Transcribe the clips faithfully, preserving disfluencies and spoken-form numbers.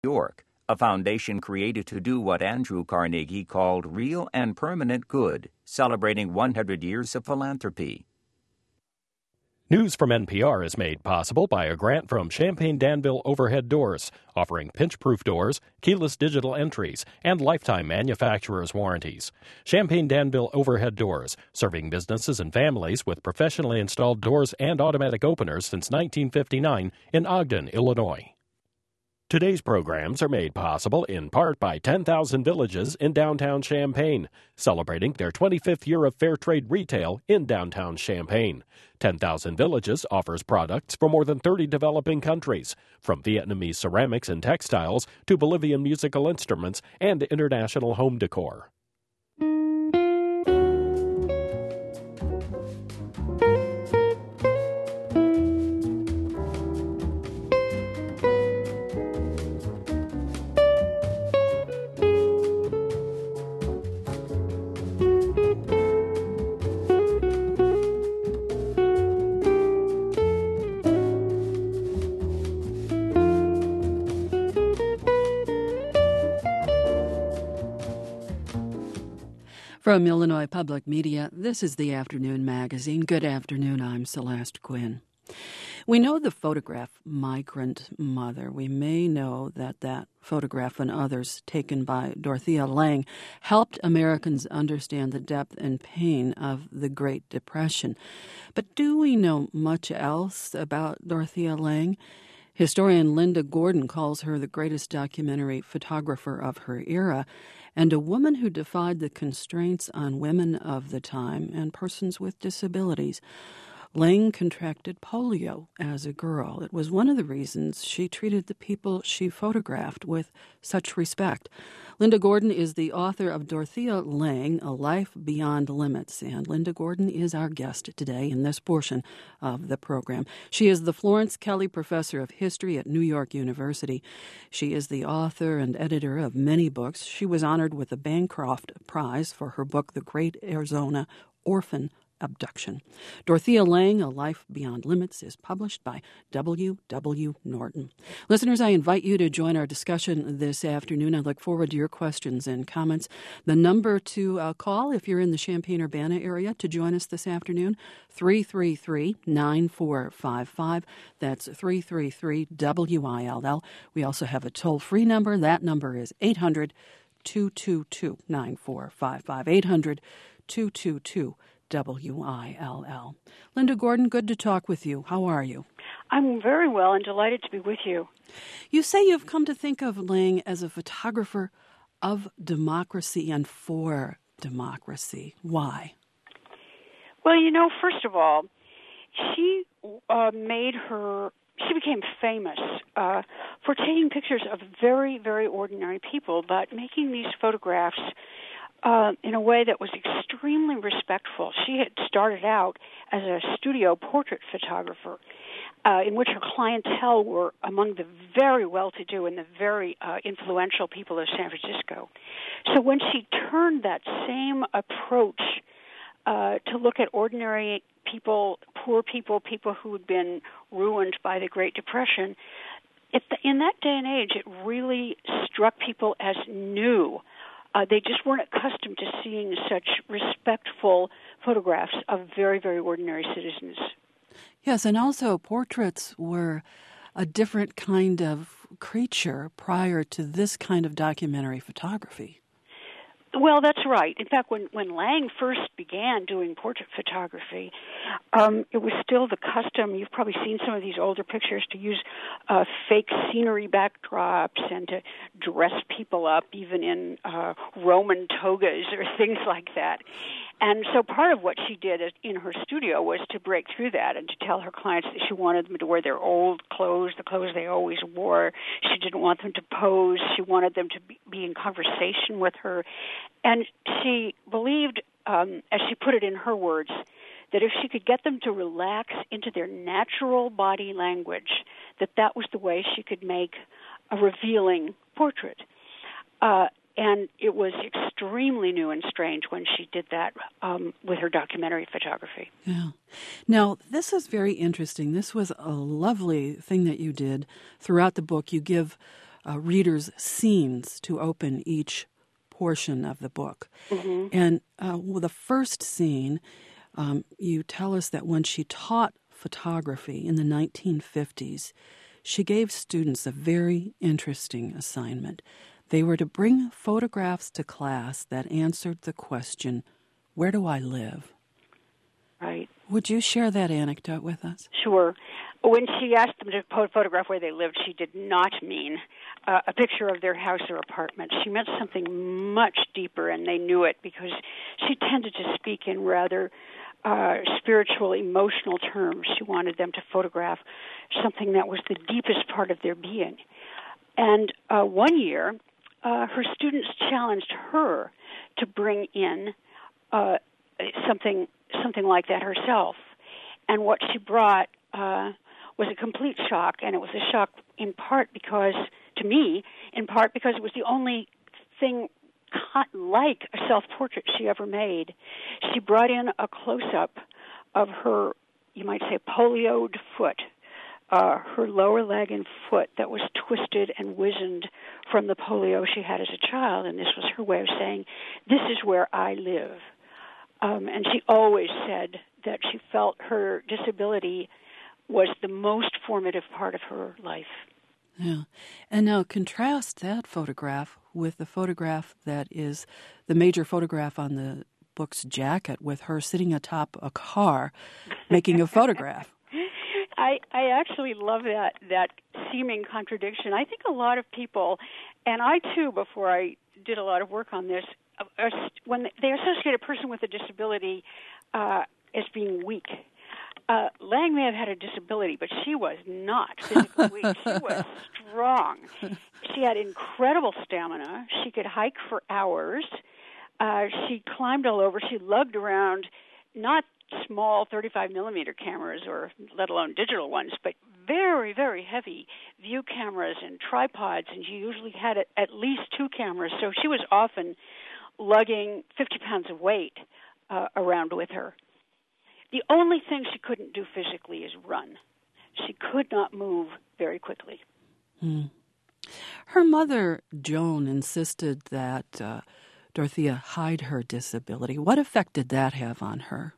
York, a foundation created to do what Andrew Carnegie called real and permanent good, celebrating one hundred years of philanthropy. News from N P R is made possible by a grant from Champaign Danville Overhead Doors, offering pinch-proof doors, keyless digital entries, and lifetime manufacturer's warranties. Champaign Danville Overhead Doors, serving businesses and families with professionally installed doors and automatic openers since nineteen fifty-nine in Ogden, Illinois. Today's programs are made possible in part by ten thousand Villages in downtown Champaign, celebrating their twenty-fifth year of fair trade retail in downtown Champaign. ten thousand Villages offers products for more than thirty developing countries, from Vietnamese ceramics and textiles to Bolivian musical instruments and international home decor. From Illinois Public Media, this is the Afternoon Magazine. Good afternoon, I'm Celeste Quinn. We know the photograph Migrant Mother. We may know that that photograph and others taken by Dorothea Lange helped Americans understand the depth and pain of the Great Depression. But do we know much else about Dorothea Lange? Historian Linda Gordon calls her the greatest documentary photographer of her era, and a woman who defied the constraints on women of the time and persons with disabilities. Lange contracted polio as a girl. It was one of the reasons she treated the people she photographed with such respect. Linda Gordon is the author of Dorothea Lange, A Life Beyond Limits, and Linda Gordon is our guest today in this portion of the program. She is the Florence Kelley Professor of History at New York University. She is the author and editor of many books. She was honored with the Bancroft Prize for her book, The Great Arizona Orphan Abduction. Dorothea Lange, A Life Beyond Limits, is published by W W. Norton. Listeners, I invite you to join our discussion this afternoon. I look forward to your questions and comments. The number to uh, call if you're in the Champaign-Urbana area to join us this afternoon, three three three, nine four five five. That's three three three, W I L L. We also have a toll-free number. That number is eight hundred, two two two, nine four five five, eight hundred, two two two, W I L L. Linda Gordon, good to talk with you. How are you? I'm very well and delighted to be with you. You say you've come to think of Lange as a photographer of democracy and for democracy. Why? Well, you know, first of all, she uh, made her, she became famous uh, for taking pictures of very, very ordinary people, but making these photographs Uh, in a way that was extremely respectful. She had started out as a studio portrait photographer, uh, in which her clientele were among the very well-to-do and the very uh, influential people of San Francisco. So when she turned that same approach uh, to look at ordinary people, poor people, people who had been ruined by the Great Depression, it, in that day and age, it really struck people as new. Uh, they just weren't accustomed to seeing such respectful photographs of very, very ordinary citizens. Yes, and also portraits were a different kind of creature prior to this kind of documentary photography. Well, that's right. In fact, when, when Lange first began doing portrait photography, um, it was still the custom. You've probably seen some of these older pictures to use uh, fake scenery backdrops and to dress people up even in uh, Roman togas or things like that. And so part of what she did in her studio was to break through that and to tell her clients that she wanted them to wear their old clothes, the clothes they always wore. She didn't want them to pose. She wanted them to be in conversation with her. And she believed, um, as she put it in her words, that if she could get them to relax into their natural body language, that that was the way she could make a revealing portrait. Uh, and it was extremely new and strange when she did that um, with her documentary photography. Yeah. Now, this is very interesting. This was a lovely thing that you did throughout the book. You give uh, readers scenes to open each portion of the book. Mm-hmm. And uh, well, the first scene, um, you tell us that when she taught photography in the nineteen fifties, she gave students a very interesting assignment. They were to bring photographs to class that answered the question, where do I live? Right. Would you share that anecdote with us? Sure. When she asked them to photograph where they lived, she did not mean uh, a picture of their house or apartment. She meant something much deeper, and they knew it because she tended to speak in rather uh, spiritual, emotional terms. She wanted them to photograph something that was the deepest part of their being. And uh, one year, uh, her students challenged her to bring in uh, something something like that herself. And what she brought uh, was a complete shock, and it was a shock in part because, to me, in part because it was the only thing like a self-portrait she ever made. She brought in a close-up of her, you might say, polioed foot, uh, her lower leg and foot that was twisted and wizened from the polio she had as a child, and this was her way of saying, this is where I live. Um, and she always said that she felt her disability was the most formative part of her life. Yeah. And now contrast that photograph with the photograph that is the major photograph on the book's jacket with her sitting atop a car making a photograph. I, I actually love that, that seeming contradiction. I think a lot of people, and I too, before I did a lot of work on this, when they associate a person with a disability uh, as being weak. Uh, Lang may have had a disability, but she was not physically weak. She was strong. She had incredible stamina. She could hike for hours. Uh, she climbed all over. She lugged around not small thirty-five millimeter cameras, or let alone digital ones, but very, very heavy view cameras and tripods, and she usually had at least two cameras, so she was often lugging fifty pounds of weight uh, around with her. The only thing she couldn't do physically is run. She could not move very quickly. Hmm. Her mother, Joan, insisted that uh, Dorothea hide her disability. What effect did that have on her?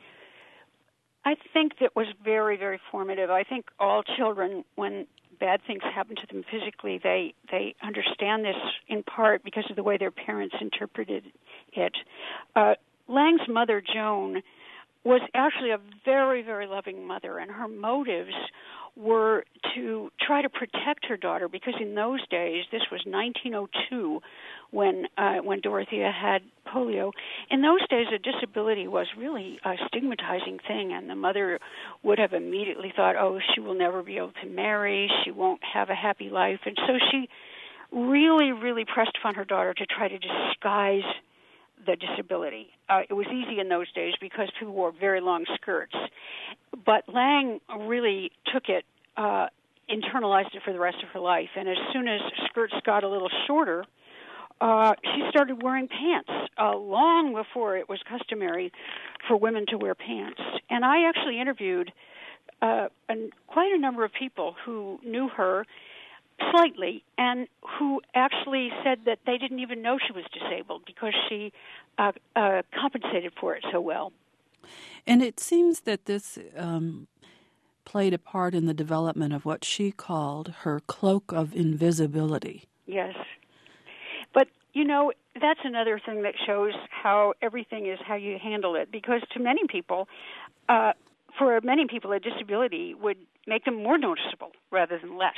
I think that was very, very formative. I think all children, when bad things happen to them physically, they, they understand this in part because of the way their parents interpreted it. Uh, Lang's mother, Joan, was actually a very, very loving mother, and her motives were to try to protect her daughter because in those days, this was nineteen oh two when uh, when Dorothea had polio. In those days, a disability was really a stigmatizing thing, and the mother would have immediately thought, oh, she will never be able to marry, she won't have a happy life, and so she really, really pressed upon her daughter to try to disguise the disability. Uh, it was easy in those days because people wore very long skirts. But Lang really took it, uh, internalized it for the rest of her life. And as soon as skirts got a little shorter, uh, she started wearing pants, uh, long before it was customary for women to wear pants. And I actually interviewed uh, an, quite a number of people who knew her slightly, and who actually said that they didn't even know she was disabled because she uh, uh, compensated for it so well. And it seems that this um, played a part in the development of what she called her cloak of invisibility. Yes. But, you know, that's another thing that shows how everything is how you handle it, because to many people, uh, for many people, a disability would make them more noticeable rather than less.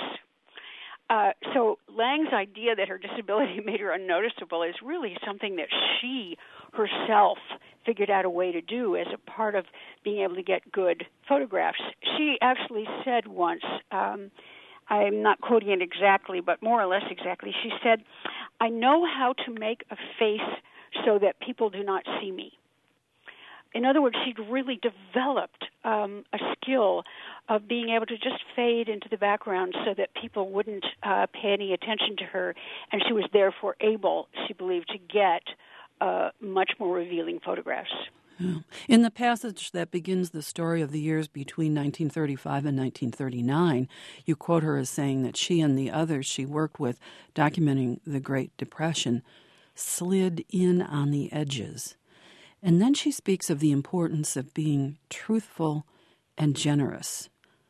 Uh, so Lang's idea that her disability made her unnoticeable is really something that she herself figured out a way to do as a part of being able to get good photographs. She actually said once, um, I'm not quoting it exactly, but more or less exactly, she said, I know how to make a face so that people do not see me. In other words, she'd really developed um, a skill of being able to just fade into the background so that people wouldn't uh, pay any attention to her, and she was therefore able, she believed, to get uh, much more revealing photographs. Yeah. In the passage that begins the story of the years between nineteen thirty-five and nineteen thirty-nine, you quote her as saying that she and the others she worked with documenting the Great Depression slid in on the edges. And then she speaks of the importance of being truthful and generous.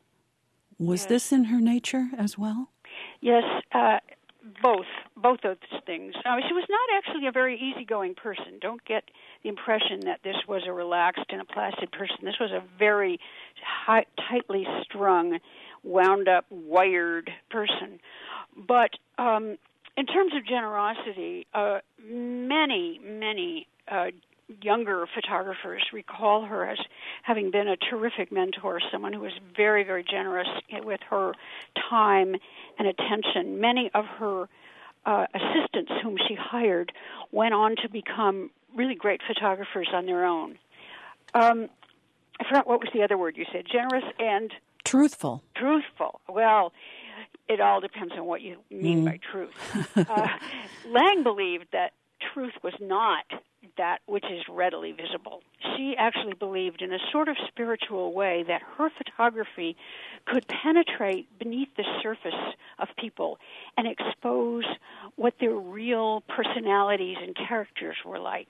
Was yes. this in her nature as well? Yes, uh, both, both of those things. Uh, she was not actually a very easygoing person. Don't get the impression that this was a relaxed and a placid person. This was a very high, tightly strung, wound-up, wired person. But um, in terms of generosity, uh, many, many uh, younger photographers recall her as having been a terrific mentor, someone who was very, very generous with her time and attention. Many of her uh, assistants whom she hired went on to become really great photographers on their own. Um, I forgot what was the other word you said, generous and... Truthful. Truthful. Well, it all depends on what you mean mm. by truth. Uh, Lang believed that truth was not that which is readily visible. She actually believed in a sort of spiritual way that her photography could penetrate beneath the surface of people and expose what their real personalities and characters were like.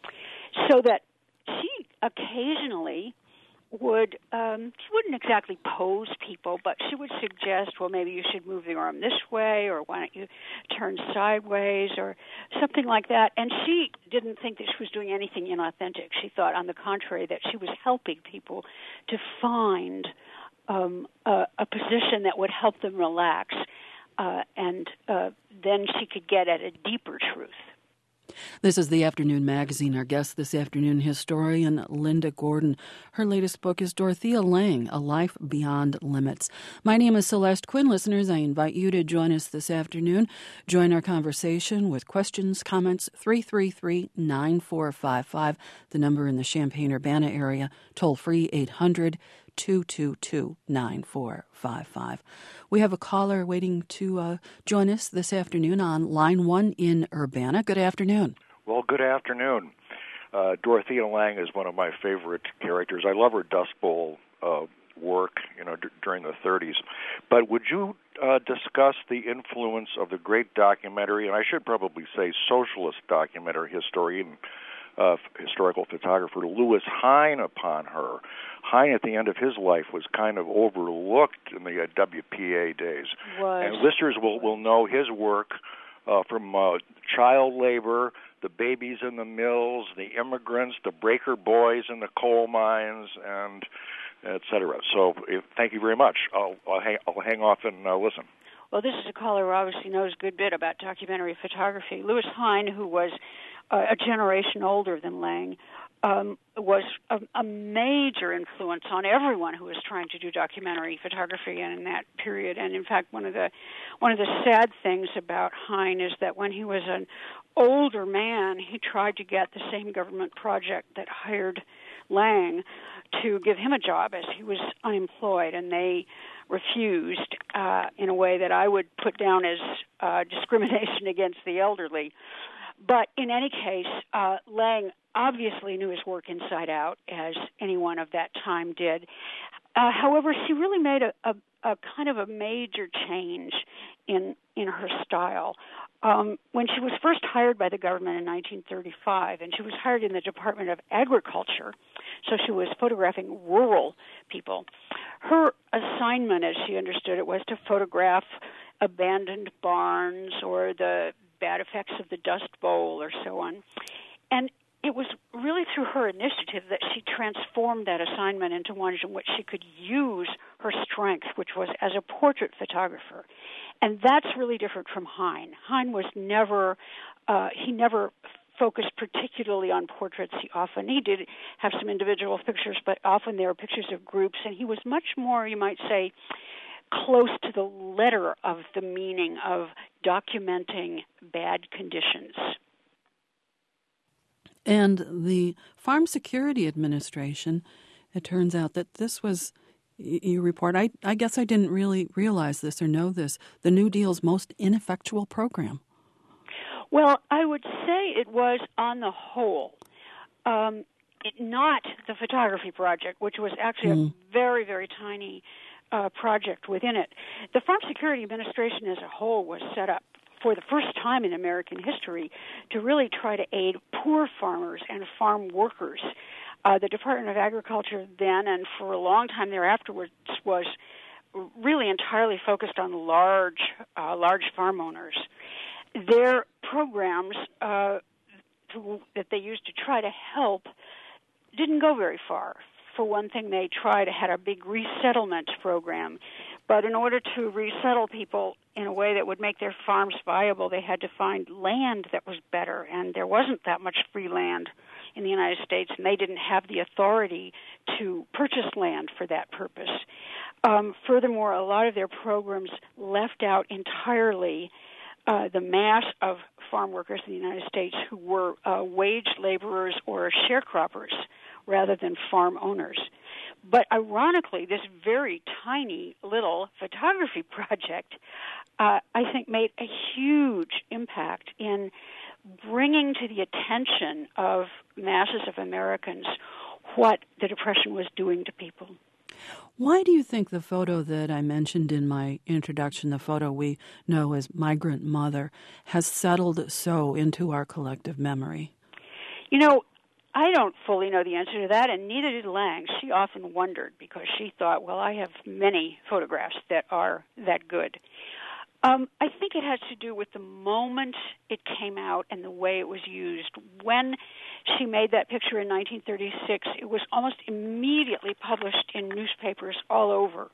So that she occasionally would, um, she wouldn't exactly pose people, but she would suggest, well, maybe you should move the arm this way, or why don't you turn sideways, or something like that. And she didn't think that she was doing anything inauthentic. She thought, on the contrary, that she was helping people to find um, a, a position that would help them relax, uh, and uh, then she could get at a deeper truth. This is the Afternoon Magazine. Our guest this afternoon, historian Linda Gordon. Her latest book is Dorothea Lange, A Life Beyond Limits. My name is Celeste Quinn. Listeners, I invite you to join us this afternoon. Join our conversation with questions, comments, three three three, nine four five five, the number in the Champaign-Urbana area, toll-free eight hundred, two two two, nine four five five. We have a caller waiting to uh, join us this afternoon on line one in Urbana. Good afternoon. Well, good afternoon. Uh, Dorothea Lange is one of my favorite characters. I love her Dust Bowl uh, work, you know, d- during the thirties. But would you uh, discuss the influence of the great documentary, and I should probably say socialist documentary historian, Uh, historical photographer Louis Hine upon her? Hine, at the end of his life, was kind of overlooked in the uh, W P A days. Was. And listeners will, will know his work uh, from uh, child labor, the babies in the mills, the immigrants, the breaker boys in the coal mines, and et cetera. So if, thank you very much. I'll, I'll, hang, I'll hang off and uh, listen. Well, this is a caller who obviously knows a good bit about documentary photography. Louis Hine, who was uh, a generation older than Lang, um, was a, a major influence on everyone who was trying to do documentary photography in that period. And in fact, one of the one of the sad things about Hine is that when he was an older man, he tried to get the same government project that hired Lang to give him a job as he was unemployed, and they refused uh, in a way that I would put down as uh, discrimination against the elderly. But in any case, uh, Lang obviously knew his work inside out, as anyone of that time did. Uh, however, she really made a, a, a kind of a major change in in her style. Um, when she was first hired by the government in nineteen thirty-five, and she was hired in the Department of Agriculture, so she was photographing rural people, her assignment, as she understood it, was to photograph abandoned barns or the bad effects of the Dust Bowl or so on. And it was really through her initiative that she transformed that assignment into one in which she could use her strength, which was as a portrait photographer. And that's really different from Hine. Hine was never, uh, he never focused particularly on portraits. He often, he did have some individual pictures, but often they were pictures of groups, and he was much more, you might say, close to the letter of the meaning of documenting bad conditions. And the Farm Security Administration, it turns out that this was, you report, I, I guess I didn't really realize this or know this, the New Deal's most ineffectual program. Well, I would say it was on the whole. Um, it, not the photography project, which was actually mm. a very, very tiny uh, project within it. The Farm Security Administration as a whole was set up for the first time in American history to really try to aid poor farmers and farm workers. Uh, the Department of Agriculture then and for a long time thereafter was, was really entirely focused on large, uh, large farm owners. Their programs uh, to, that they used to try to help didn't go very far. For one thing, they tried had a big resettlement program, but in order to resettle people in a way that would make their farms viable, they had to find land that was better, and there wasn't that much free land in the United States, and they didn't have the authority to purchase land for that purpose. Um, furthermore, a lot of their programs left out entirely uh, the mass of farm workers in the United States who were uh, wage laborers or sharecroppers rather than farm owners. But ironically, this very tiny little photography project, uh, I think, made a huge impact in bringing to the attention of masses of Americans what the Depression was doing to people. Why do you think the photo that I mentioned in my introduction, the photo we know as Migrant Mother, has settled so into our collective memory? You know, I don't fully know the answer to that, and neither did Lang. She often wondered because she thought, well, I have many photographs that are that good. Um, I think it has to do with the moment it came out and the way it was used. When she made that picture in nineteen thirty-six, it was almost immediately published in newspapers all over.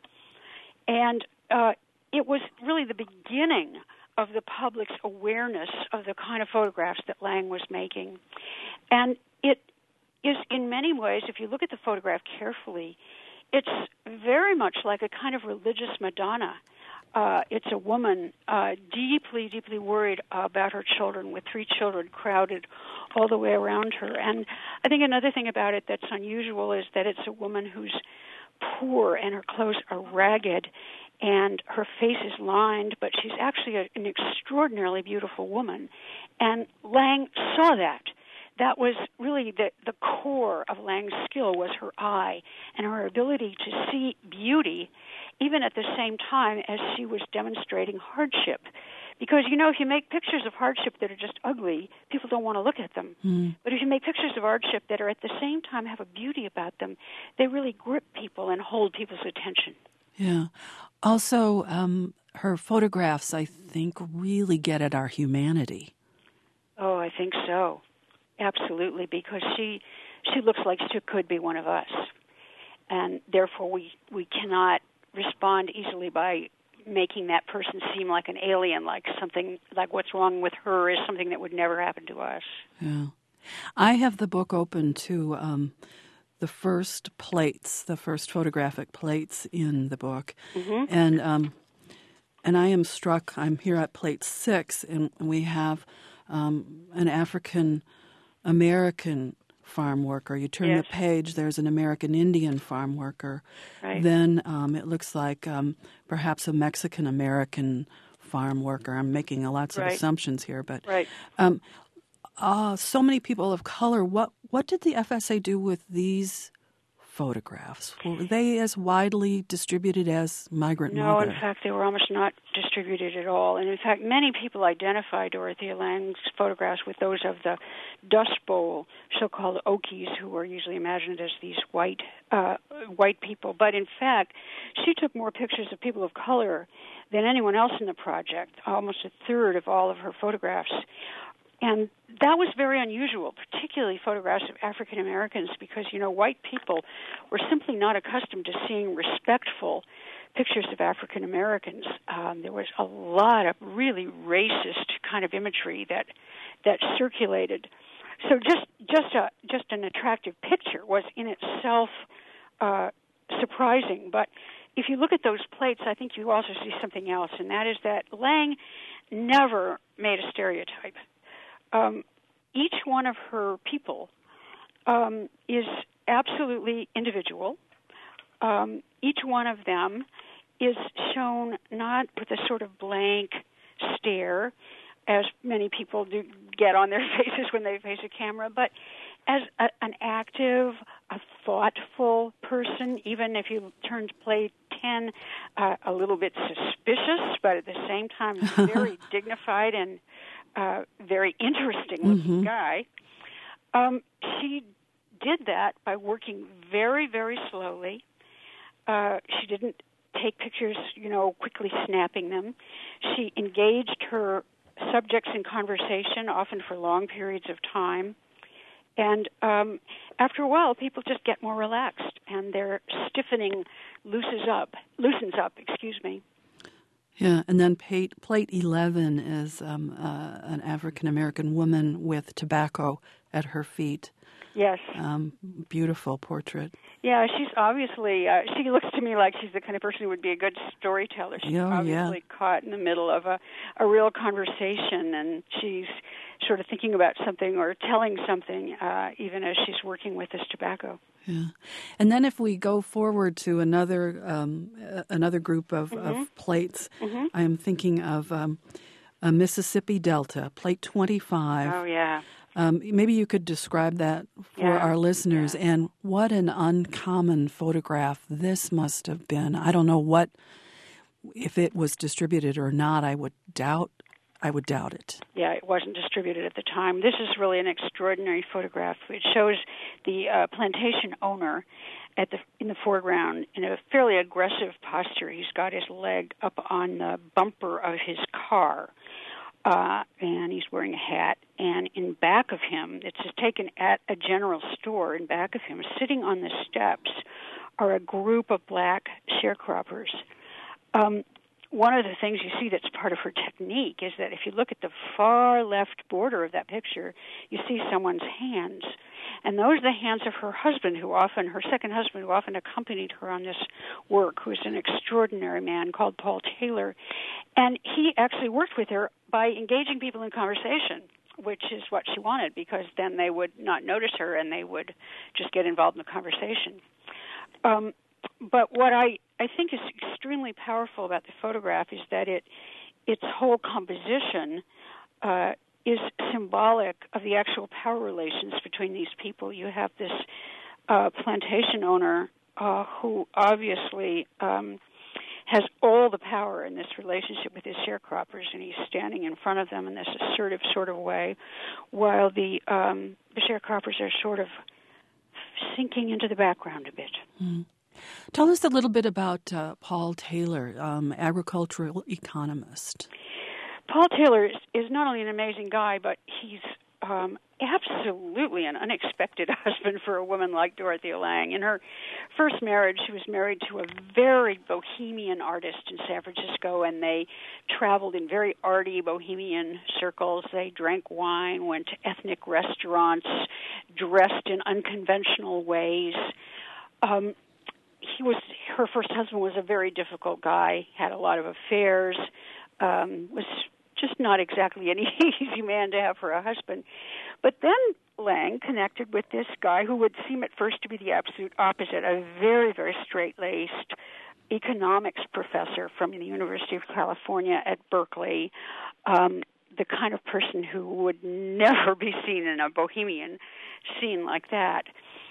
And uh, it was really the beginning of the public's awareness of the kind of photographs that Lang was making. And it is, in many ways, if you look at the photograph carefully, it's very much like a kind of religious Madonna. Uh, it's a woman uh, deeply, deeply worried about her children, with three children crowded all the way around her. And I think another thing about it that's unusual is that it's a woman who's poor and her clothes are ragged and her face is lined, but she's actually a, an extraordinarily beautiful woman. And Lang saw that. That was really the, the core of Lang's skill was her eye and her ability to see beauty even at the same time as she was demonstrating hardship. Because, you know, if you make pictures of hardship that are just ugly, people don't want to look at them. Mm. But if you make pictures of hardship that are at the same time have a beauty about them, they really grip people and hold people's attention. Yeah. Also, um, her photographs, I think, really get at our humanity. Oh, I think so. Absolutely, because she she looks like she could be one of us. And therefore we, we cannot respond easily by making that person seem like an alien, like something, like what's wrong with her is something that would never happen to us. Yeah. I have the book open to um, the first plates, the first photographic plates in the book. Mm-hmm. And um, and I am struck, I'm here at plate six, and we have um, an African American farm worker. You turn yes. the page, there's an American Indian farm worker. Right. Then um, it looks like um, perhaps a Mexican American farm worker. I'm making lots right. of assumptions here, but right. um, uh, so many people of color. What what did the F S A do with these photographs? Were they as widely distributed as Migrant no, Mother? No, in fact, they were almost not distributed at all. And in fact, many people identify Dorothea Lang's photographs with those of the Dust Bowl, so-called Okies, who were usually imagined as these white uh, white people. But in fact, she took more pictures of people of color than anyone else in the project, almost a third of all of her photographs. And that was very unusual, particularly photographs of African Americans, because, you know, white people were simply not accustomed to seeing respectful pictures of African Americans. Um, there was a lot of really racist kind of imagery that that circulated. So just just a just an attractive picture was in itself uh, surprising. But if you look at those plates, I think you also see something else, and that is that Lang never made a stereotype. Um, each one of her people um, is absolutely individual. Um, each one of them is shown not with a sort of blank stare, as many people do get on their faces when they face a camera, but as a, an active, a thoughtful person, even if you turn to play ten, uh, a little bit suspicious, but at the same time very dignified and uh, very interesting-looking mm-hmm. guy. Um, she did that by working very, very slowly. Uh, she didn't take pictures, you know, quickly snapping them. She engaged her subjects in conversation, often for long periods of time. And um, after a while, people just get more relaxed, and their stiffening loosens up, loosens up, excuse me. Yeah, and then plate, plate eleven is um, uh, an African-American woman with tobacco at her feet. Yes. Um, beautiful portrait. Yeah, she's obviously, uh, she looks to me like she's the kind of person who would be a good storyteller. She's oh, obviously yeah. caught in the middle of a, a real conversation, and she's sort of thinking about something or telling something, uh, even as she's working with this tobacco. Yeah. And then if we go forward to another um, uh, another group of, mm-hmm. of plates, mm-hmm. I am thinking of um, a Mississippi Delta, plate twenty-five. Oh, yeah. Um, maybe you could describe that for yeah. our listeners. Yeah. And what an uncommon photograph this must have been. I don't know what, if it was distributed or not, I would doubt I would doubt it. Yeah, it wasn't distributed at the time. This is really an extraordinary photograph. It shows the uh, plantation owner at the in the foreground in a fairly aggressive posture. He's got his leg up on the bumper of his car, uh, and he's wearing a hat. And in back of him, it's taken at a general store, in back of him, sitting on the steps, are a group of black sharecroppers. Um, One of the things you see that's part of her technique is that if you look at the far left border of that picture, you see someone's hands. And those are the hands of her husband, who often, her second husband, who often accompanied her on this work, who's an extraordinary man called Paul Taylor. And he actually worked with her by engaging people in conversation, which is what she wanted, because then they would not notice her and they would just get involved in the conversation. Um, But what I, I think is extremely powerful about the photograph is that it its whole composition uh, is symbolic of the actual power relations between these people. You have this uh, plantation owner uh, who obviously um, has all the power in this relationship with his sharecroppers, and he's standing in front of them in this assertive sort of way, while the, um, the sharecroppers are sort of sinking into the background a bit. Mm. Tell us a little bit about uh, Paul Taylor, um, agricultural economist. Paul Taylor is, is not only an amazing guy, but he's um, absolutely an unexpected husband for a woman like Dorothea Lange. In her first marriage, she was married to a very bohemian artist in San Francisco, and they traveled in very arty bohemian circles. They drank wine, went to ethnic restaurants, dressed in unconventional ways. Um, He was her first husband was a very difficult guy, had a lot of affairs, um, was just not exactly an easy man to have for a husband. But then Lange connected with this guy who would seem at first to be the absolute opposite, a very, very straight-laced economics professor from the University of California at Berkeley, um, the kind of person who would never be seen in a bohemian scene like that.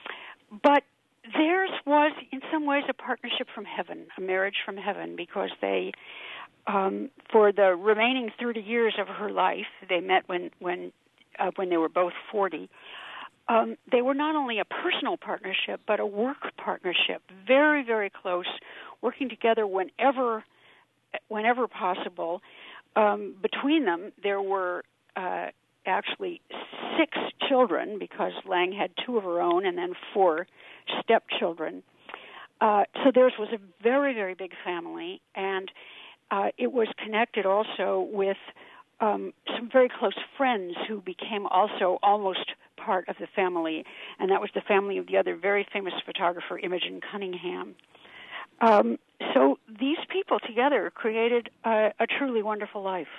But theirs was, in some ways, a partnership from heaven, a marriage from heaven, because they, um, for the remaining thirty years of her life, they met when when uh, when they were both forty. Um, they were not only a personal partnership, but a work partnership, very, very close, working together whenever, whenever possible. Um, between them, there were uh, actually six children, because Lange had two of her own and then four stepchildren. Uh, so theirs was a very, very big family, and uh, it was connected also with um, some very close friends who became also almost part of the family, and that was the family of the other very famous photographer, Imogen Cunningham. Um, so these people together created a, a truly wonderful life.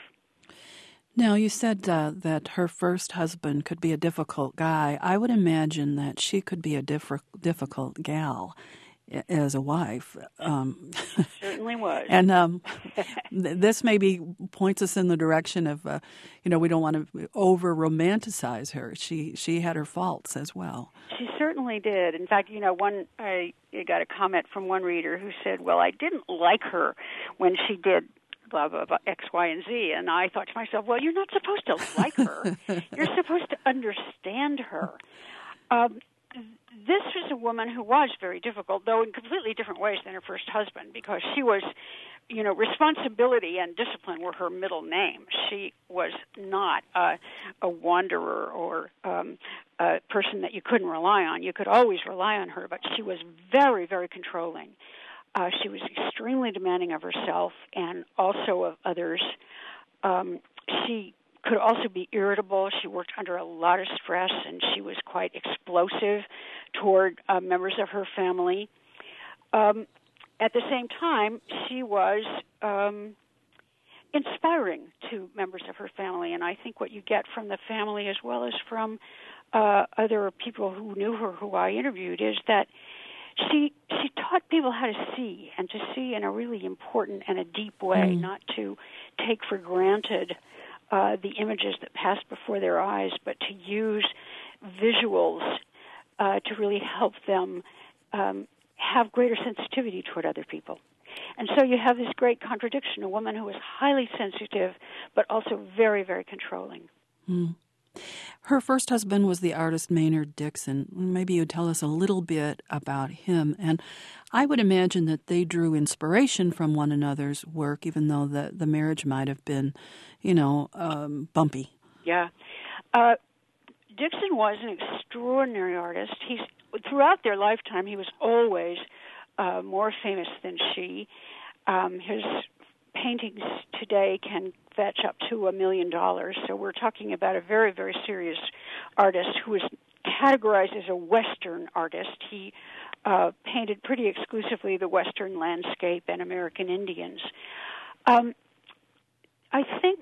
Now, you said uh, that her first husband could be a difficult guy. I would imagine that she could be a diff- difficult gal. as a wife. Um, Certainly was. And um, th- this maybe points us in the direction of, uh, you know, we don't want to over-romanticize her. She she had her faults as well. She certainly did. In fact, you know, one I got a comment from one reader who said, well, I didn't like her when she did blah, blah, blah, X, Y, and Z. And I thought to myself, well, you're not supposed to like her. You're supposed to understand her. Um, this was a woman who was very difficult, though in completely different ways than her first husband, because she was, you know, responsibility and discipline were her middle name. She was not a, a wanderer or um, a person that you couldn't rely on. You could always rely on her, but she was very, very controlling. Uh, she was extremely demanding of herself and also of others. Um, she could also be irritable. She worked under a lot of stress, and she was quite explosive toward uh, members of her family. Um, at the same time, she was um, inspiring to members of her family, and I think what you get from the family as well as from uh, other people who knew her who I interviewed is that She she taught people how to see, and to see in a really important and a deep way, mm. not to take for granted uh, the images that passed before their eyes, but to use visuals uh, to really help them um, have greater sensitivity toward other people. And so you have this great contradiction, a woman who is highly sensitive, but also very, very controlling. Mm. Her first husband was the artist Maynard Dixon. Maybe you'd tell us a little bit about him. And I would imagine that they drew inspiration from one another's work, even though the, the marriage might have been, you know, um, bumpy. Yeah. Uh, Dixon was an extraordinary artist. He's throughout their lifetime, he was always uh, more famous than she. Um, his paintings today can fetch up to a million dollars. So we're talking about a very, very serious artist who was categorized as a Western artist. He uh, painted pretty exclusively the Western landscape and American Indians. Um, I think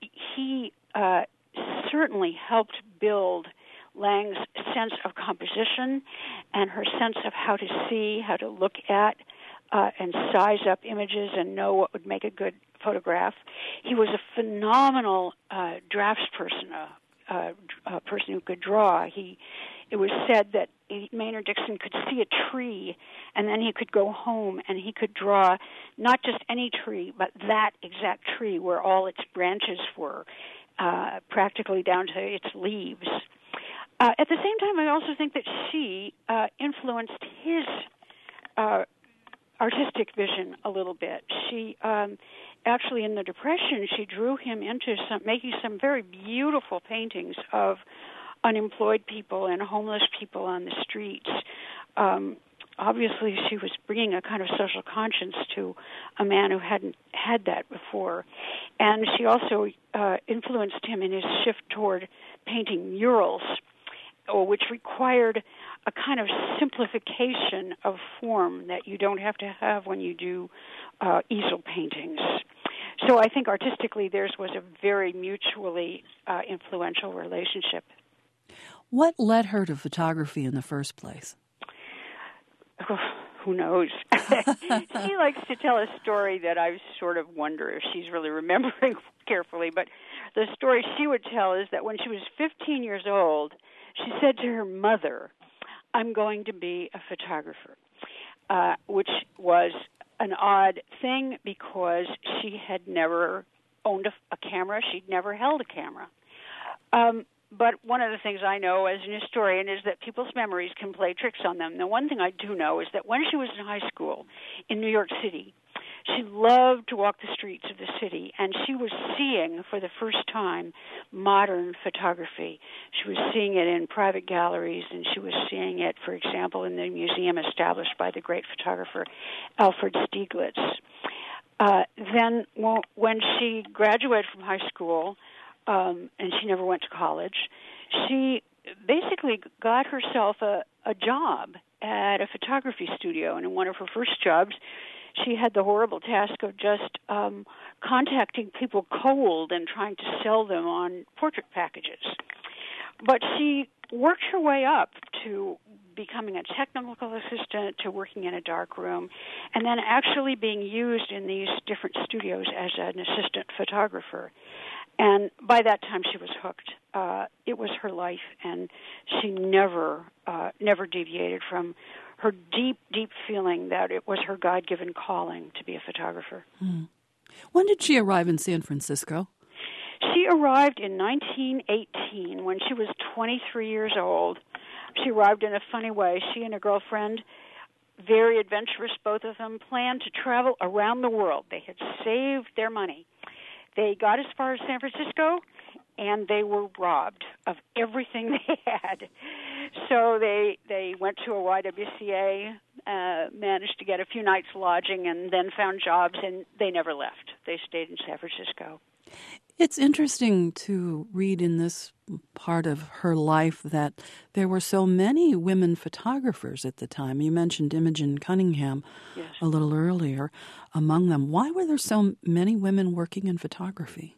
he uh, certainly helped build Lang's sense of composition and her sense of how to see, how to look at, Uh, and size up images and know what would make a good photograph. He was a phenomenal uh, draftsperson, a, a, a person who could draw. He, it was said that he, Maynard Dixon could see a tree, and then he could go home and he could draw not just any tree, but that exact tree where all its branches were, uh, practically down to its leaves. Uh, at the same time, I also think that she uh, influenced his uh, artistic vision a little bit. She um, actually, in the Depression, she drew him into some making some very beautiful paintings of unemployed people and homeless people on the streets. Um, obviously, she was bringing a kind of social conscience to a man who hadn't had that before. And she also uh, influenced him in his shift toward painting murals, or which required a kind of simplification of form that you don't have to have when you do uh, easel paintings. So I think artistically theirs was a very mutually uh, influential relationship. What led her to photography in the first place? Oh, who knows? She likes to tell a story that I sort of wonder if she's really remembering carefully. But the story she would tell is that when she was fifteen years old, she said to her mother, I'm going to be a photographer, uh, which was an odd thing because she had never owned a, a camera. She'd never held a camera. Um, but one of the things I know as an historian is that people's memories can play tricks on them. The one thing I do know is that when she was in high school in New York City, she loved to walk the streets of the city, and she was seeing, for the first time, modern photography. She was seeing it in private galleries, and she was seeing it, for example, in the museum established by the great photographer Alfred Stieglitz. Uh, then well, when she graduated from high school, um, and she never went to college, she basically got herself a, a job at a photography studio, and in one of her first jobs, she had the horrible task of just um, contacting people cold and trying to sell them on portrait packages. But she worked her way up to becoming a technical assistant to working in a dark room, and then actually being used in these different studios as an assistant photographer. And by that time, she was hooked. Uh, it was her life, and she never, uh, never deviated from her deep, deep feeling that it was her God-given calling to be a photographer. Mm. When did she arrive in San Francisco? She arrived in nineteen eighteen when she was twenty-three years old. She arrived in a funny way. She and a girlfriend, very adventurous, both of them, planned to travel around the world. They had saved their money. They got as far as San Francisco, and they were robbed of everything they had. So they they went to a Y W C A, uh, managed to get a few nights lodging, and then found jobs, and they never left. They stayed in San Francisco. It's interesting to read in this part of her life that there were so many women photographers at the time. You mentioned Imogen Cunningham Yes. a little earlier among them. Why were there so many women working in photography?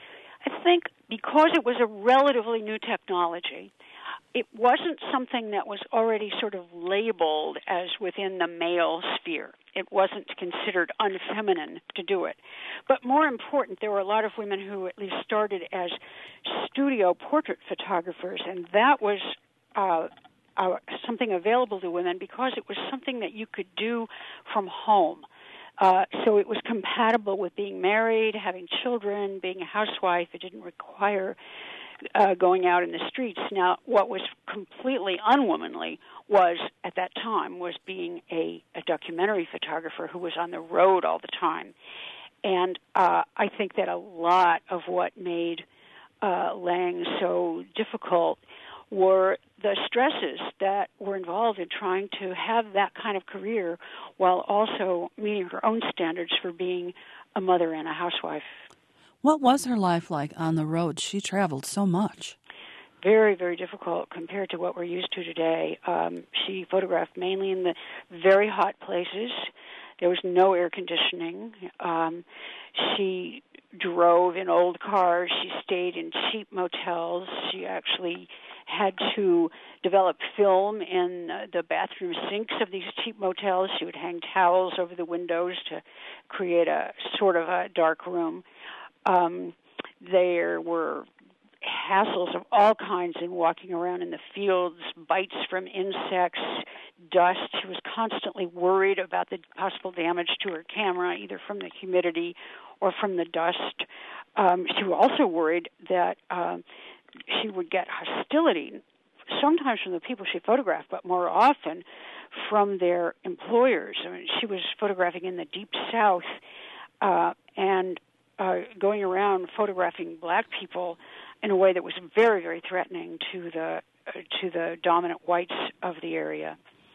I think because it was a relatively new technology, it wasn't something that was already sort of labeled as within the male sphere. It wasn't considered unfeminine to do it. But more important, there were a lot of women who at least started as studio portrait photographers, and that was uh, uh, something available to women because it was something that you could do from home. Uh, so it was compatible with being married, having children, being a housewife. It didn't require uh, going out in the streets. Now, what was completely unwomanly was, at that time, was being a, a documentary photographer who was on the road all the time. And uh, I think that a lot of what made uh, Lang so difficult were the stresses that were involved in trying to have that kind of career while also meeting her own standards for being a mother and a housewife. What was her life like on the road? She traveled so much. Very, very difficult compared to what we're used to today. Um, she photographed mainly in the very hot places. There was no air conditioning. Um, she drove in old cars. She stayed in cheap motels. She actually had to develop film in uh, the bathroom sinks of these cheap motels. She would hang towels over the windows to create a sort of a dark room. Um, there were hassles of all kinds in walking around in the fields, bites from insects, dust. She was constantly worried about the possible damage to her camera, either from the humidity or from the dust. Um, she was also worried that uh, she would get hostility, sometimes from the people she photographed, but more often from their employers. I mean, she was photographing in the Deep South uh, and uh, going around photographing black people in a way that was very, very threatening to the uh, to the dominant whites of the area.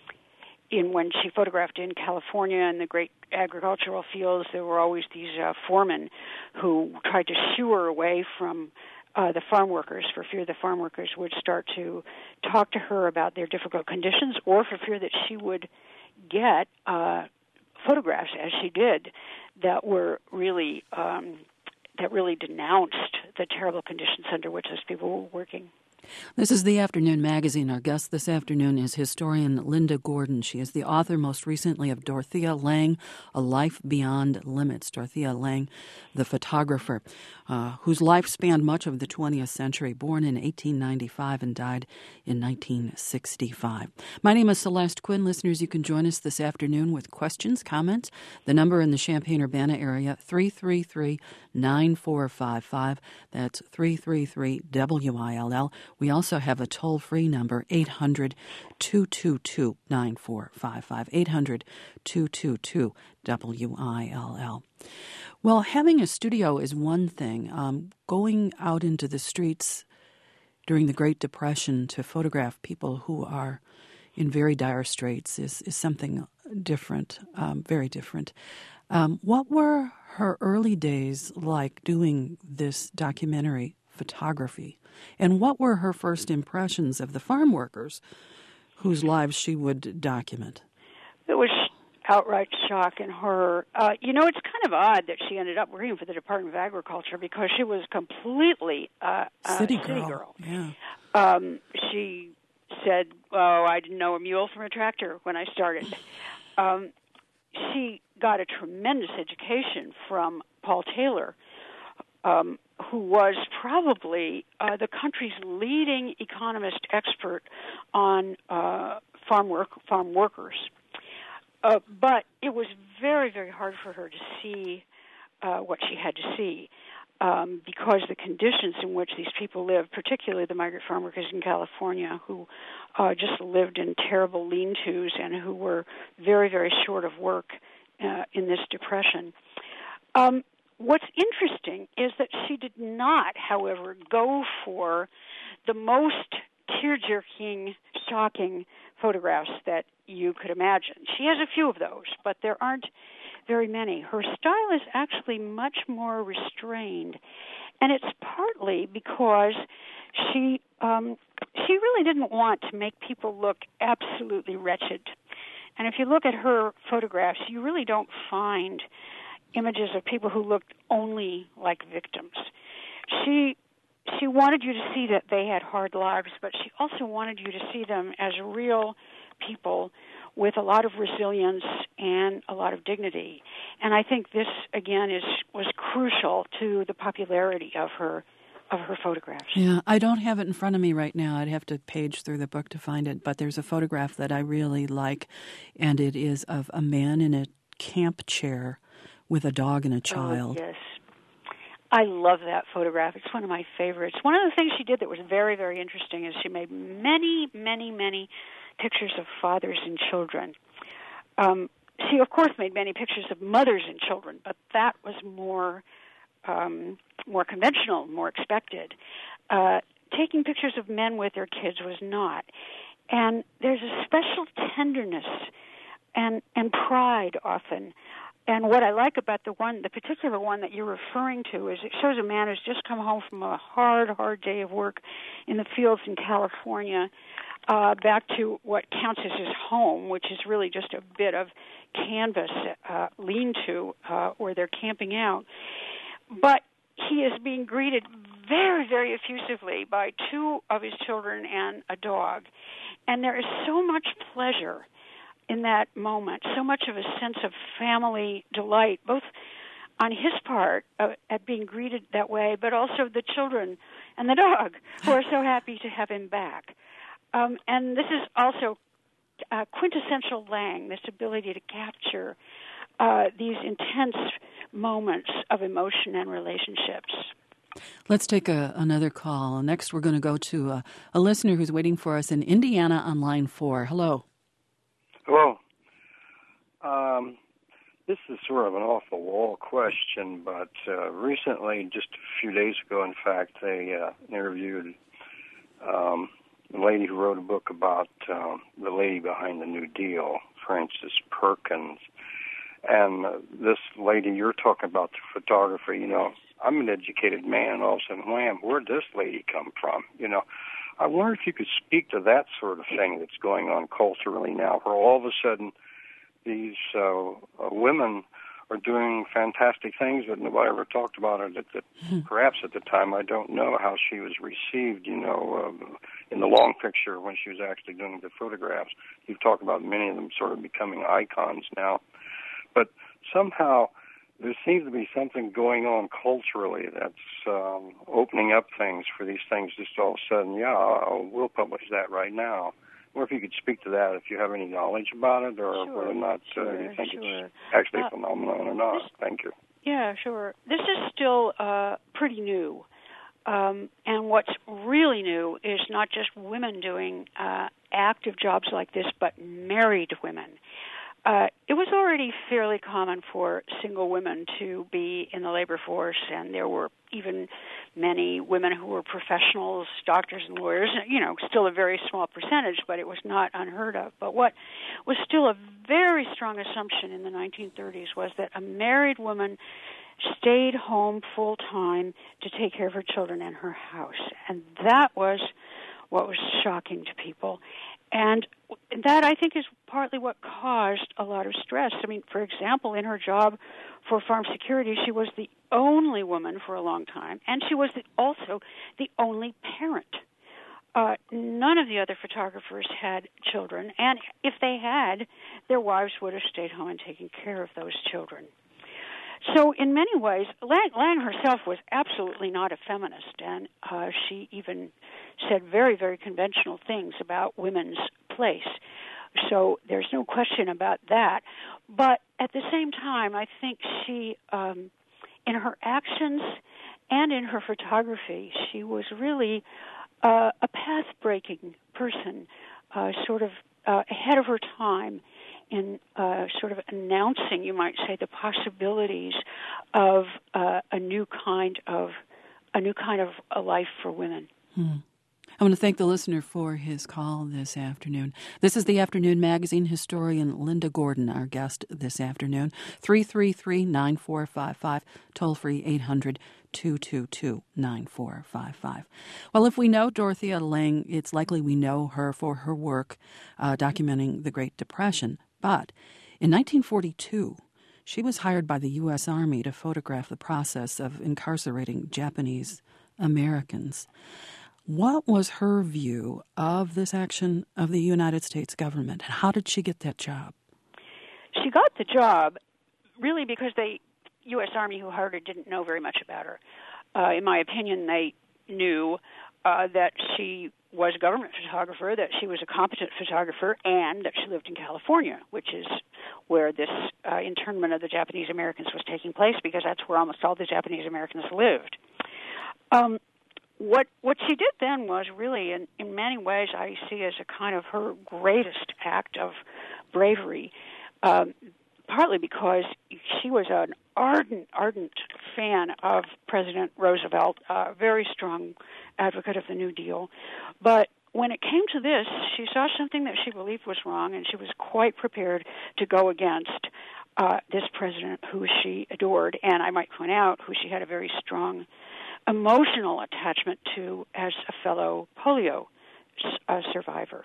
In when she photographed in California in the great agricultural fields, there were always these uh, foremen who tried to shoo her away from uh, the farm workers for fear the farm workers would start to talk to her about their difficult conditions, or for fear that she would get uh, photographs, as she did, that were really um, that really denounced the terrible conditions under which those people were working. This is The Afternoon Magazine. Our guest this afternoon is historian Linda Gordon. She is the author most recently of Dorothea Lange, A Life Beyond Limits. Dorothea Lange, the photographer, uh, whose life spanned much of the twentieth century, born in eighteen ninety-five and died in nineteen sixty-five. My name is Celeste Quinn. Listeners, you can join us this afternoon with questions, comments. The number in the Champaign-Urbana area, three three three, nine four five five. That's three three three W I L L. We also have a toll-free number, eight hundred, two two two, nine four five five, eight hundred, two two two, W I L L. Well, having a studio is one thing. Um, going out into the streets during the Great Depression to photograph people who are in very dire straits is, is something different, um, very different. Um, what were her early days like doing this documentary photography? And what were her first impressions of the farm workers whose lives she would document? It was outright shock and horror. Uh, you know, it's kind of odd that she ended up working for the Department of Agriculture because she was completely uh, a city, city girl. girl. Yeah. Um, she said oh, I didn't know a mule from a tractor when I started. Um, she got a tremendous education from Paul Taylor, um, who was probably uh, the country's leading economist expert on uh, farm work, farm workers. Uh, but it was very, very hard for her to see uh, what she had to see um, because the conditions in which these people lived, particularly the migrant farm workers in California, who uh, just lived in terrible lean-tos and who were very, very short of work uh, in this depression. Um, what's interesting is that she did not, however, go for the most tear-jerking, shocking photographs that you could imagine. She has a few of those, but there aren't very many. Her style is actually much more restrained, and it's partly because she um, she really didn't want to make people look absolutely wretched. And if you look at her photographs, you really don't find images of people who looked only like victims. She she wanted you to see that they had hard lives, but she also wanted you to see them as real people with a lot of resilience and a lot of dignity. And I think this, again, is was crucial to the popularity of her of her photographs. Yeah, I don't have it in front of me right now. I'd have to page through the book to find it. But there's a photograph that I really like, and it is of a man in a camp chair with a dog and a child. Oh, yes. I love that photograph. It's one of my favorites. One of the things she did that was very, very interesting is she made many, many, many pictures of fathers and children. Um, she, of course, made many pictures of mothers and children, but that was more um, more conventional, more expected. Uh, taking pictures of men with their kids was not. And there's a special tenderness and, and pride often. And what I like about the one, the particular one that you're referring to, is it shows a man who's just come home from a hard, hard day of work in the fields in California, uh, back to what counts as his home, which is really just a bit of canvas uh, lean-to uh, where they're camping out. But he is being greeted very, very effusively by two of his children and a dog. And there is so much pleasure in that moment, so much of a sense of family delight, both on his part uh, at being greeted that way, but also the children and the dog who are so happy to have him back. Um, and this is also uh, quintessential Lang, this ability to capture uh, these intense moments of emotion and relationships. Let's take a, another call. Next, we're going to go to a, a listener who's waiting for us in Indiana on line four. Hello. Hello. Um, this is sort of an off-the-wall question, but uh, recently, just a few days ago, in fact, they uh, interviewed um, a lady who wrote a book about um, the lady behind the New Deal, Frances Perkins. And uh, this lady, you're talking about the photography, you know, I'm an educated man, and all of a sudden, wham, where'd this lady come from, you know? I wonder if you could speak to that sort of thing that's going on culturally now, where all of a sudden these uh, uh, women are doing fantastic things, but nobody ever talked about her. That, that mm-hmm. Perhaps at the time, I don't know how she was received, you know, uh, in the long picture when she was actually doing the photographs. You've talked about many of them sort of becoming icons now. But somehow there seems to be something going on culturally that's um, opening up things for these things just all of a sudden. Yeah, I'll, we'll publish that right now. Or if you could speak to that, if you have any knowledge about it, or sure, whether or not sure, uh, you think sure. it's actually uh, a phenomenon or not. This, Thank you. Yeah, sure. This is still uh, pretty new. Um, and what's really new is not just women doing uh, active jobs like this, but married women. Uh, it was already fairly common for single women to be in the labor force, and there were even many women who were professionals, doctors and lawyers, you know, still a very small percentage, but it was not unheard of. But what was still a very strong assumption in the nineteen thirties was that a married woman stayed home full-time to take care of her children and her house. And that was what was shocking to people. And that, I think, is partly what caused a lot of stress. I mean, for example, in her job for farm security, she was the only woman for a long time, and she was the, also the only parent. uh, none of the other photographers had children, and if they had, their wives would have stayed home and taken care of those children. So in many ways, Lang, Lang herself was absolutely not a feminist, and uh, she even said very, very conventional things about women's place. So there's no question about that. But at the same time, I think she, um, in her actions and in her photography, she was really uh, a path-breaking person, uh, sort of uh, ahead of her time in uh, sort of announcing, you might say, the possibilities of uh, a new kind of a new kind of a life for women. Hmm. I want to thank the listener for his call this afternoon. This is the Afternoon Magazine historian Linda Gordon, our guest this afternoon. three three three, nine four five five, toll-free eight hundred, two two two, nine four five five. Well, if we know Dorothea Lange, it's likely we know her for her work uh, documenting the Great Depression. But in nineteen forty-two, she was hired by the U S Army to photograph the process of incarcerating Japanese Americans. What was her view of this action of the United States government, and how did she get that job? She got the job really because the U S Army who hired her didn't know very much about her. Uh, in my opinion, they knew uh, that she was a government photographer, that she was a competent photographer, and that she lived in California, which is where this uh, internment of the Japanese Americans was taking place, because that's where almost all the Japanese Americans lived. Um, What what she did then was really, in, in many ways, I see as a kind of her greatest act of bravery, um, partly because she was an ardent, ardent fan of President Roosevelt, a very strong advocate of the New Deal. But when it came to this, she saw something that she believed was wrong, and she was quite prepared to go against uh, this president who she adored, and I might point out, who she had a very strong emotional attachment to as a fellow polio uh, survivor.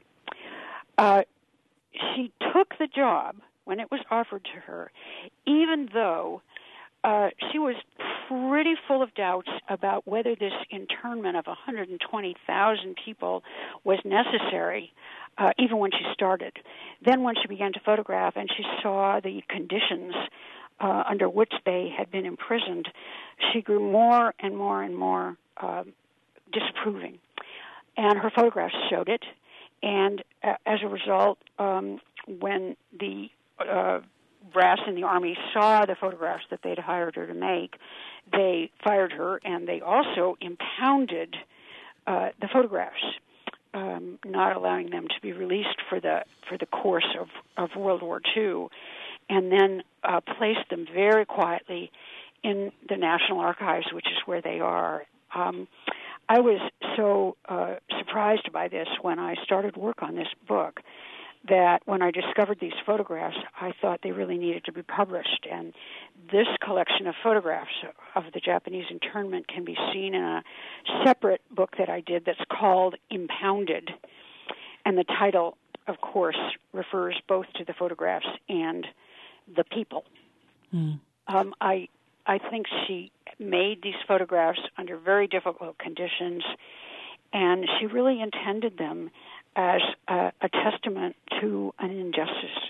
Uh, she took the job when it was offered to her, even though uh, she was pretty full of doubts about whether this internment of one hundred twenty thousand people was necessary, uh, even when she started. Then when she began to photograph and she saw the conditions Uh, under which they had been imprisoned, she grew more and more and more uh, disapproving. And her photographs showed it. And uh, as a result, um, when the uh, brass in the Army saw the photographs that they'd hired her to make, they fired her, and they also impounded uh, the photographs, um, not allowing them to be released for the for the course of, of World War Two. And then uh, placed them very quietly in the National Archives, which is where they are. Um, I was so uh, surprised by this when I started work on this book that when I discovered these photographs, I thought they really needed to be published. And this collection of photographs of the Japanese internment can be seen in a separate book that I did that's called Impounded. And the title, of course, refers both to the photographs and the people. Mm. Um, I I think she made these photographs under very difficult conditions, and she really intended them as a, a testament to an injustice.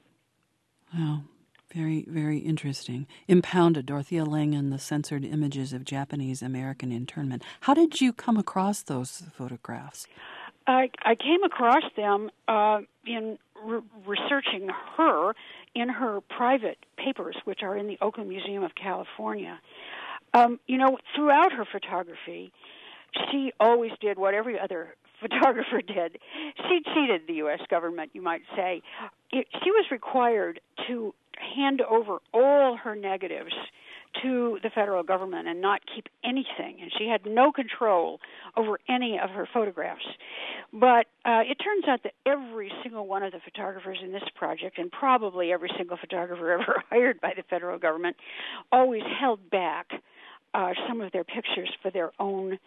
Wow. Very, very interesting. Impounded, Dorothea Lange and the Censored Images of Japanese American Internment. How did you come across those photographs? I, I came across them uh, in re- researching her in her private papers, which are in the Oakland Museum of California. Um, you know, throughout her photography, she always did what every other photographer did. She cheated the U S government, you might say. It, she was required to hand over all her negatives to the federal government and not keep anything, and she had no control over any of her photographs. But uh, it turns out that every single one of the photographers in this project, and probably every single photographer ever hired by the federal government, always held back uh, some of their pictures for their own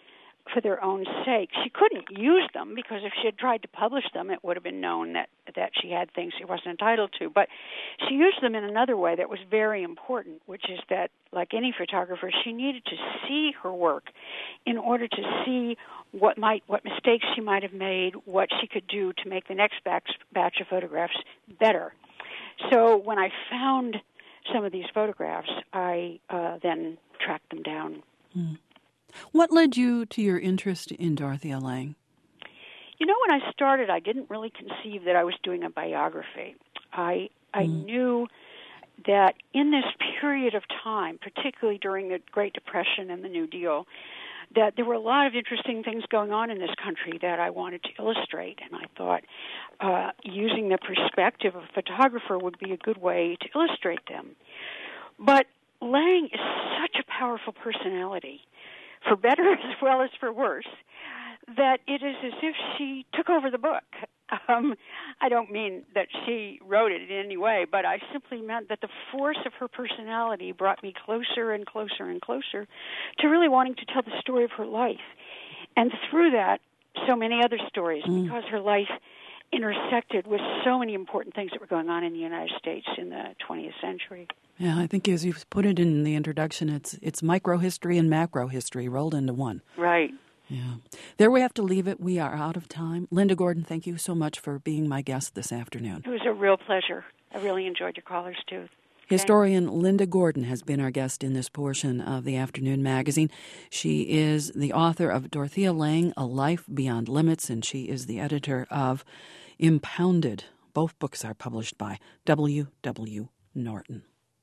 for their own sake. She couldn't use them because if she had tried to publish them, it would have been known that, that she had things she wasn't entitled to. But she used them in another way that was very important, which is that, like any photographer, she needed to see her work in order to see what might, what mistakes she might have made, what she could do to make the next batch, batch of photographs better. So when I found some of these photographs, I uh, then tracked them down. Mm. What led you to your interest in Dorothea Lange? You know, when I started, I didn't really conceive that I was doing a biography. I I mm. knew that in this period of time, particularly during the Great Depression and the New Deal, that there were a lot of interesting things going on in this country that I wanted to illustrate. And I thought uh, using the perspective of a photographer would be a good way to illustrate them. But Lange is such a powerful personality, for better as well as for worse, that it is as if she took over the book. Um, I don't mean that she wrote it in any way, but I simply meant that the force of her personality brought me closer and closer and closer to really wanting to tell the story of her life. And through that, so many other stories, mm. because her life intersected with so many important things that were going on in the United States in the twentieth century. Yeah, I think as you've put it in the introduction, it's it's micro-history and macro-history rolled into one. Right. Yeah. There we have to leave it. We are out of time. Linda Gordon, thank you so much for being my guest this afternoon. It was a real pleasure. I really enjoyed your callers, too. Historian Thanks. Linda Gordon has been our guest in this portion of the Afternoon Magazine. She is the author of Dorothea Lange, A Life Beyond Limits, and she is the editor of Impounded. Both books are published by W W. Norton.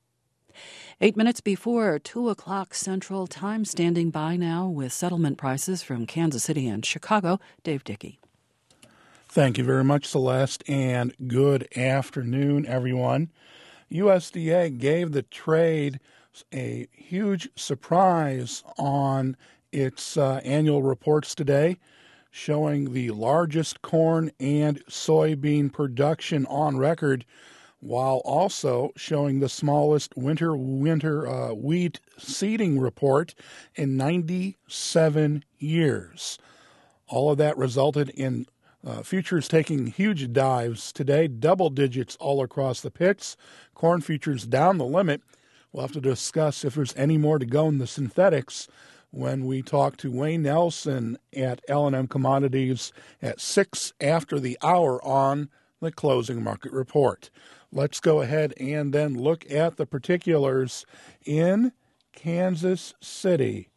Eight minutes before two o'clock Central Time, standing by now with settlement prices from Kansas City and Chicago, Dave Dickey. Thank you very much, Celeste, and good afternoon, everyone. U S D A gave the trade a huge surprise on its uh, annual reports today, showing the largest corn and soybean production on record, while also showing the smallest winter winter uh, wheat seeding report in ninety-seven years. All of that resulted in uh, futures taking huge dives today, double digits all across the picks. Corn futures down the limit. We'll have to discuss if there's any more to go in the synthetics when we talk to Wayne Nelson at L and M Commodities at six after the hour on the closing market report. Let's go ahead and then look at the particulars in Kansas City.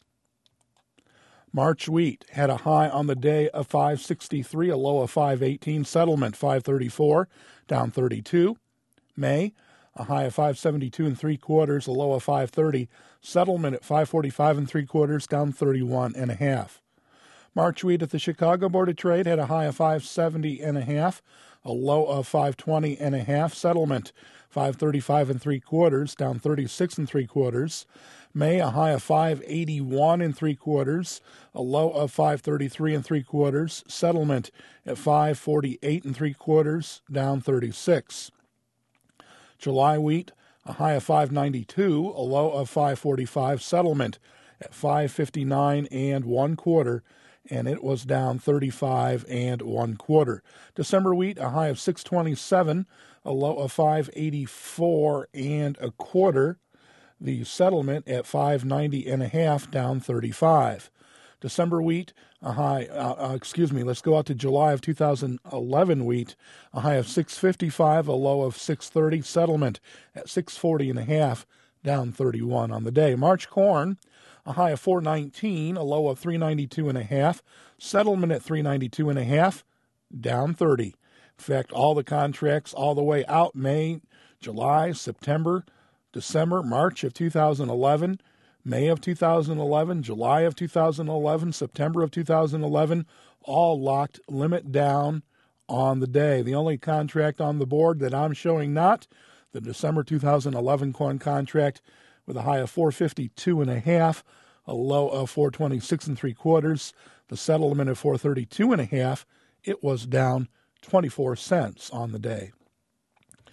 March wheat had a high on the day of five sixty-three, a low of five eighteen. Settlement five thirty-four, down thirty-two. May, a high of five seventy-two and three quarters, a low of five thirty. Settlement at five forty-five and three quarters, down thirty-one and a half. March wheat at the Chicago Board of Trade had a high of five seventy and a half, a low of five twenty and a half. Settlement five thirty-five and three quarters, down thirty-six and three quarters. May, a high of five eighty-one and three quarters, a low of five thirty-three and three quarters. Settlement at five forty-eight and three quarters, down thirty-six. July wheat, a high of five ninety-two, a low of five forty-five. Settlement at five fifty-nine and one quarter, and it was down thirty-five and one quarter. December wheat, a high of six twenty-seven, a low of five eighty-four and a quarter. The settlement at five ninety and a half, down thirty-five. December wheat, a high, uh, uh, excuse me, let's go out to July of two thousand eleven wheat, a high of six fifty-five, a low of six thirty. Settlement at six forty and a half, down thirty-one on the day. March corn, a high of four nineteen, a low of three ninety-two and a half. Settlement at three ninety-two and a half, down thirty. In fact, all the contracts all the way out May, July, September, December, March of two thousand eleven, May of two thousand eleven, July of two thousand eleven, September of two thousand eleven, all locked limit down on the day. The only contract on the board that I'm showing not, the December two thousand eleven corn contract with a high of four fifty-two and a half, a low of four twenty-six and three quarters, the settlement of four thirty-two and a half, it was down twenty-four cents on the day.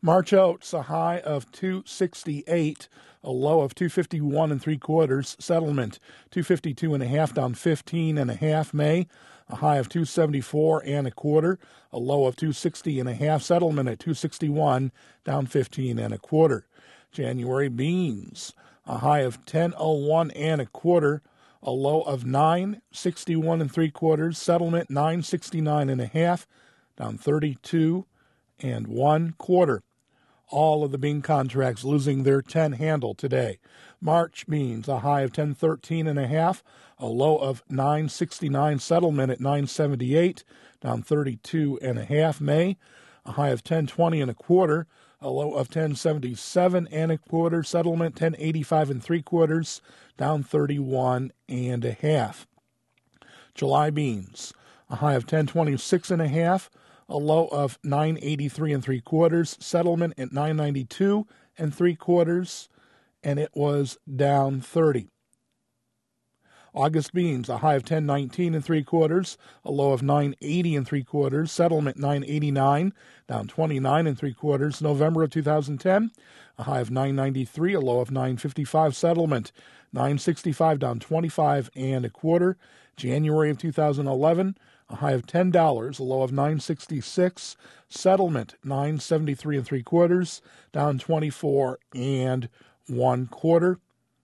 March oats, a high of two sixty-eight, a low of two fifty-one and three quarters. Settlement two fifty-two and a half, down fifteen and a half. May, a high of two seventy-four and a quarter, a low of two sixty and a half. Settlement at two sixty-one, down fifteen and a quarter. January beans, a high of ten oh one and a quarter, a low of nine sixty-one and three quarters. Settlement nine sixty-nine and a half, down thirty-two and one quarter. All of the bean contracts losing their ten handle today. March beans, a high of ten thirteen and a half, a low of nine sixty-nine. Settlement at nine seventy-eight, down thirty-two and a half. May, a high of ten twenty and a quarter, a low of ten seventy-seven and a quarter. Settlement ten eighty-five and three quarters, down thirty-one and a half. July beans, a high of ten twenty-six and a half, a low of nine eighty-three and three quarters. Settlement at nine ninety-two and three quarters, and it was down thirty. August beans, a high of ten nineteen and three quarters, a low of nine eighty and three quarters. Settlement nine eighty-nine, down twenty-nine and three quarters. November of two thousand ten, a high of nine ninety-three, a low of nine fifty-five. Settlement nine sixty-five, down twenty-five and a quarter. January of two thousand eleven, a high of ten dollars, a low of nine sixty-six. Settlement nine seventy-three and three quarters, down twenty-four and one quarter.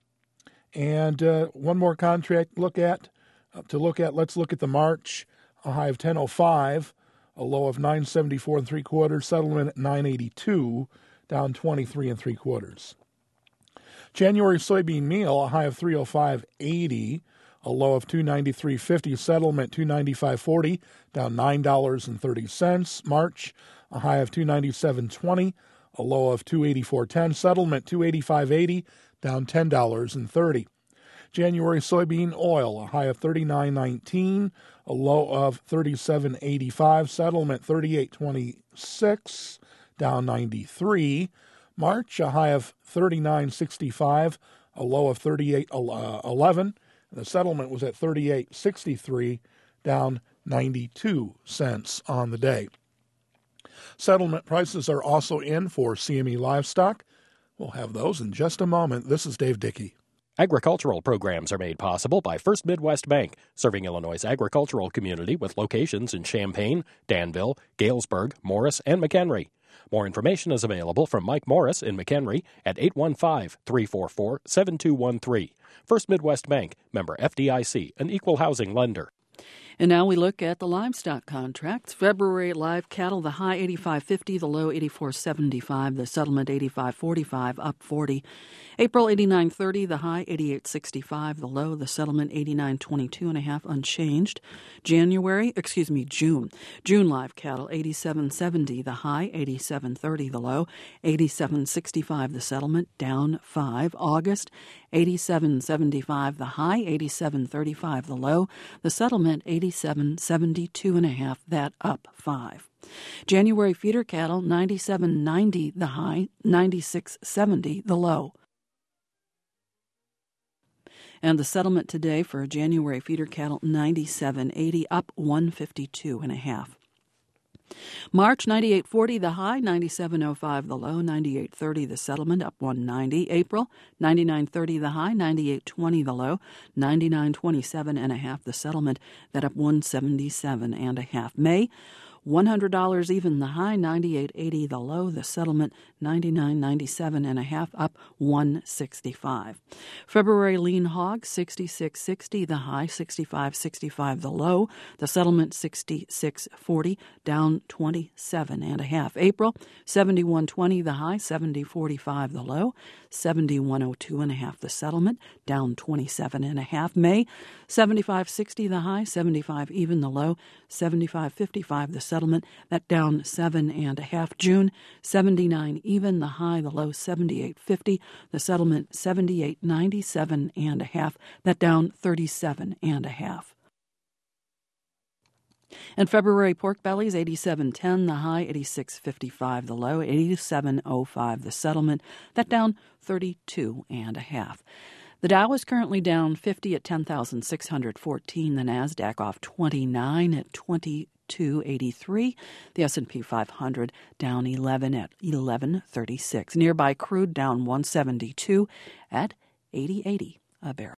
And uh, one more contract look at uh, to look at. Let's look at the March, a high of ten oh five, a low of nine seventy-four and three quarters. Settlement at nine eighty-two, down twenty-three and three quarters. January soybean meal, a high of three oh five eighty, a low of two ninety-three fifty. Settlement two ninety-five forty, down nine dollars and thirty cents. March, a high of two ninety-seven twenty, a low of two eighty-four ten. Settlement two eighty-five eighty, down ten dollars and thirty cents. January soybean oil, a high of thirty-nine nineteen, a low of thirty-seven eighty-five. Settlement thirty-eight twenty-six, down ninety-three. March, a high of thirty-nine sixty-five, a low of thirty-eight eleven. The settlement was at thirty-eight sixty-three, down ninety-two cents on the day. Settlement prices are also in for C M E livestock. We'll have those in just a moment. This is Dave Dickey. Agricultural programs are made possible by First Midwest Bank, serving Illinois' agricultural community with locations in Champaign, Danville, Galesburg, Morris, and McHenry. More information is available from Mike Morris in McHenry at eight one five, three four four, seven two one three. First Midwest Bank, member F D I C, an equal housing lender. And now we look at the livestock contracts. February live cattle, the high eighty-five fifty, the low eighty-four seventy-five, the settlement eighty-five forty-five, up forty. April eighty-nine thirty, the high eighty-eight sixty-five, the low, the settlement eighty-nine twenty-two and a half, unchanged. January, excuse me, June. June live cattle, eighty-seven seventy, the high eighty-seven thirty, the low, eighty-seven sixty-five, the settlement down five. August, eighty-seven seventy-five, the high eighty-seven thirty-five, the low, the settlement eighty-seven seventy-two and a half, that up five. January feeder cattle, ninety-seven ninety, the high, ninety-six seventy, the low. And the settlement today for January feeder cattle, ninety-seven eighty, up one fifty-two and a half. March, ninety-eight forty, the high, ninety-seven oh five, the low, ninety-eight thirty, the settlement, up one ninety. April, ninety-nine thirty, the high, ninety-eight twenty, the low, ninety-nine twenty-seven and a half, the settlement, that up one seventy-seven and a half. May, one hundred dollars even, the high, ninety-eight eighty, the low, the settlement, ninety-nine ninety-seven and a half, up one sixty-five. February lean hog, sixty-six sixty, the high, sixty-five sixty-five, the low, the settlement, sixty-six forty, down twenty-seven and a half. April, seventy-one twenty, the high, seventy forty-five, the low, seventy-one oh two and a half, the settlement, down twenty-seven and a half. May, seventy-five sixty, the high, seventy-five even, the low, seventy-five fifty-five, the settlement, that down seven and a half. June, seventy-nine even, the high, the low, seventy-eight fifty, the settlement, seventy-eight ninety-seven and a half, that down thirty-seven and a half. And February pork bellies, eighty-seven ten, the high, eighty-six fifty-five, the low, eighty-seven oh five, the settlement, that down thirty-two and a half. The Dow is currently down fifty at ten thousand six hundred fourteen. The NASDAQ off twenty-nine at twenty-two eighty-three. The S and P five hundred down eleven at eleven thirty-six. Nearby crude down one seventy-two at eighty eighty a barrel.